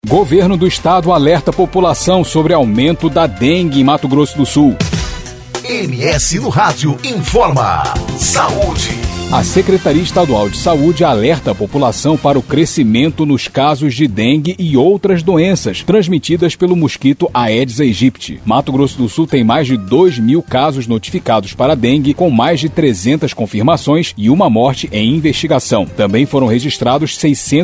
Governo do Estado alerta a população sobre aumento da dengue em Mato Grosso do Sul. MS no Rádio informa. Saúde. A Secretaria Estadual de Saúde alerta a população para o crescimento nos casos de dengue e outras doenças transmitidas pelo mosquito Aedes aegypti. Mato Grosso do Sul tem mais de 2.000 casos notificados para dengue, com mais de 300 confirmações e uma morte em investigação. Também foram registrados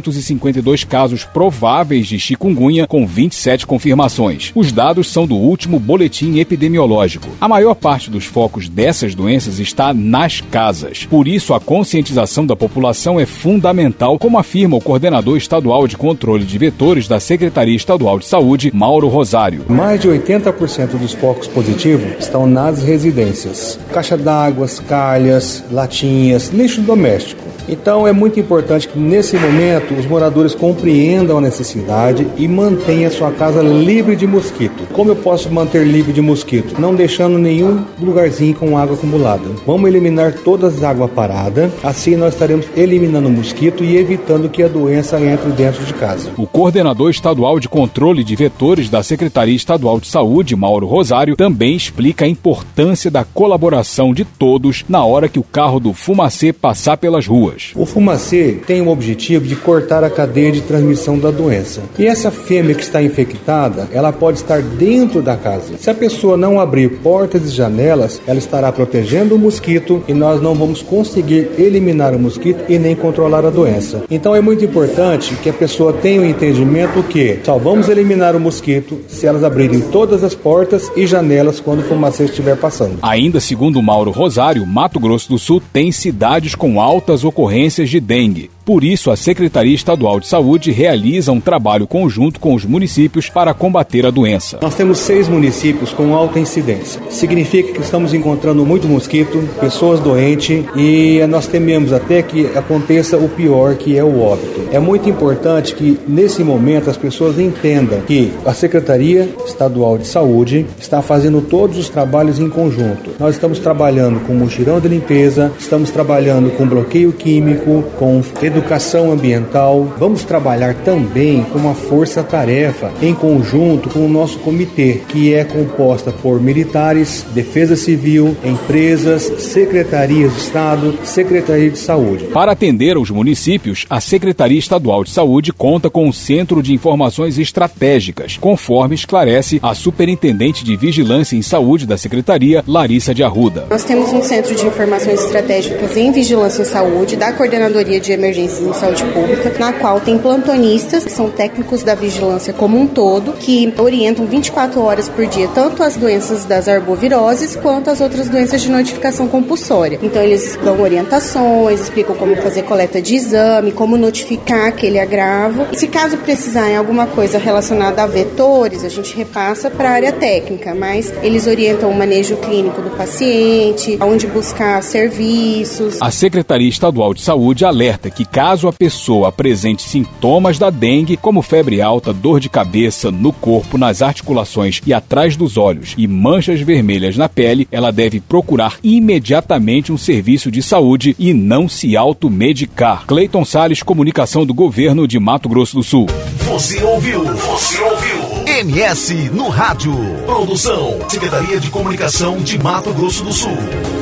652 casos prováveis de chikungunya, com 27 confirmações. Os dados são do último boletim epidemiológico. A maior parte dos focos dessas doenças está nas casas. Por isso, a conscientização da população é fundamental, como afirma o coordenador estadual de controle de vetores da Secretaria Estadual de Saúde, Mauro Rosário. Mais de 80% dos focos positivos estão nas residências. Caixa d'água, calhas, latinhas, lixo doméstico. Então é muito importante que nesse momento os moradores compreendam a necessidade e mantenham a sua casa livre de mosquito. Como eu posso manter livre de mosquito? Não deixando nenhum lugarzinho com água acumulada. Vamos eliminar todas as águas paradas, assim nós estaremos eliminando o mosquito e evitando que a doença entre dentro de casa. O coordenador estadual de controle de vetores da Secretaria Estadual de Saúde, Mauro Rosário, também explica a importância da colaboração de todos na hora que o carro do Fumacê passar pelas ruas. O Fumacê tem o objetivo de cortar a cadeia de transmissão da doença. E essa fêmea que está infectada, ela pode estar dentro da casa. Se a pessoa não abrir portas e janelas, ela estará protegendo o mosquito e nós não vamos conseguir eliminar o mosquito e nem controlar a doença. Então é muito importante que a pessoa tenha o entendimento que só vamos eliminar o mosquito se elas abrirem todas as portas e janelas quando o Fumacê estiver passando. Ainda segundo Mauro Rosário, Mato Grosso do Sul tem cidades com altas ocorrências de dengue. Por isso, a Secretaria Estadual de Saúde realiza um trabalho conjunto com os municípios para combater a doença. Nós temos 6 municípios com alta incidência. Significa que estamos encontrando muito mosquito, pessoas doentes e nós tememos até que aconteça o pior, que é o óbito. É muito importante que, nesse momento, as pessoas entendam que a Secretaria Estadual de Saúde está fazendo todos os trabalhos em conjunto. Nós estamos trabalhando com mutirão de limpeza, estamos trabalhando com bloqueio químico, com educação ambiental. Vamos trabalhar também com uma força-tarefa em conjunto com o nosso comitê, que é composta por militares, defesa civil, empresas, secretarias de Estado, Secretaria de Saúde. Para atender aos municípios, a Secretaria Estadual de Saúde conta com um Centro de Informações Estratégicas, conforme esclarece a Superintendente de Vigilância em Saúde da Secretaria, Larissa de Arruda. Nós temos um Centro de Informações Estratégicas em Vigilância em Saúde da Coordenadoria de Emergências em Saúde Pública, na qual tem plantonistas, que são técnicos da vigilância como um todo, que orientam 24 horas por dia tanto as doenças das arboviroses quanto as outras doenças de notificação compulsória. Então eles dão orientações, explicam como fazer coleta de exame, como notificar aquele agravo. E se caso precisarem alguma coisa relacionada a vetores, a gente repassa para a área técnica, mas eles orientam o manejo clínico do paciente, aonde buscar serviços. A Secretaria Estadual de Saúde alerta que caso a pessoa apresente sintomas da dengue, como febre alta, dor de cabeça, no corpo, nas articulações e atrás dos olhos e manchas vermelhas na pele, ela deve procurar imediatamente um serviço de saúde e não se automedicar. Cleiton Salles, Comunicação do Governo de Mato Grosso do Sul. Você ouviu? MS no Rádio. Produção, Secretaria de Comunicação de Mato Grosso do Sul.